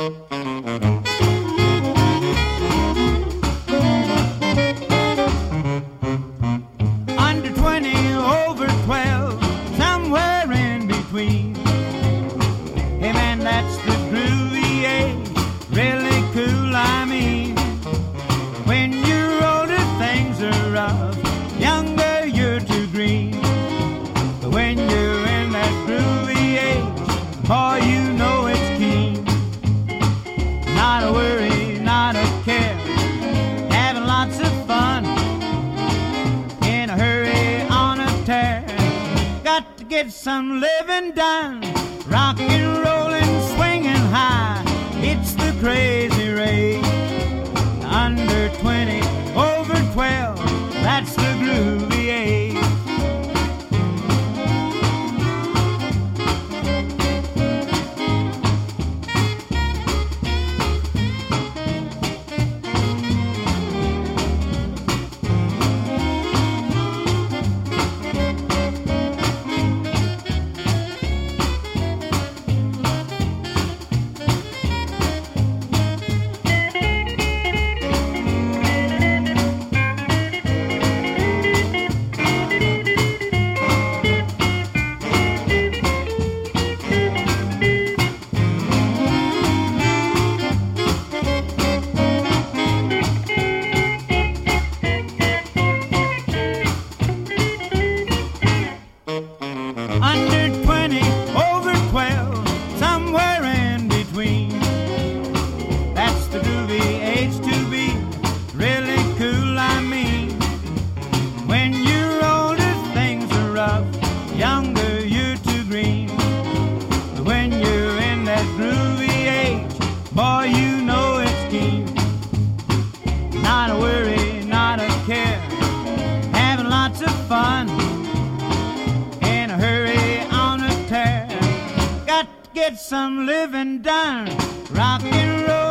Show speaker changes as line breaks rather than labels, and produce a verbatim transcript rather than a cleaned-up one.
Under twenty, over twelve, somewhere in between. Hey man, that's the groovy age, really cool, I mean. When you're older, things are rough, younger, you're too green. But when you're in that groovy age, boy, you know it's keen. Not a worry, not a care, having lots of fun, in a hurry, on a tear. Got to get some living done, rock and rollin', swinging high, it's the crazy rage. Under twenty, over twelve, that's the groovy age. Under twenty, over twelve, somewhere in between. That's the groovy age to be, really cool, I mean. When you're older, things are rough, younger, you're too green. But when you're in that groovy age, boy, you know it's keen. Not a worry, not a care, having lots of fun, in a hurry, on a tear. Got to get some living done, rock and roll.